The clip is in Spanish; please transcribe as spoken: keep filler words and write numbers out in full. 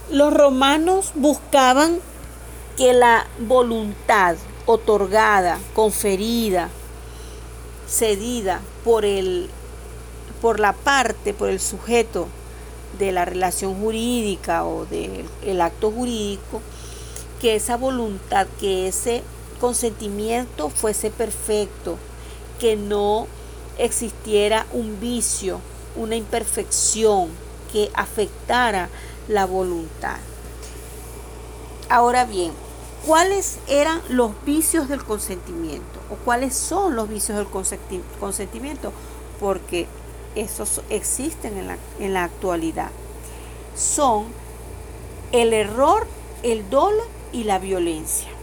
Los romanos buscaban que la voluntad otorgada, conferida, cedida por el, por la parte, por el sujeto de la relación jurídica o del acto jurídico, que esa voluntad, que ese consentimiento fuese perfecto, que no existiera un vicio, una imperfección que afectara la voluntad. Ahora bien, ¿cuáles eran los vicios del consentimiento? ¿O cuáles son los vicios del consentimiento? Porque esos existen en la, en la actualidad. Son el error, el dolo y la violencia.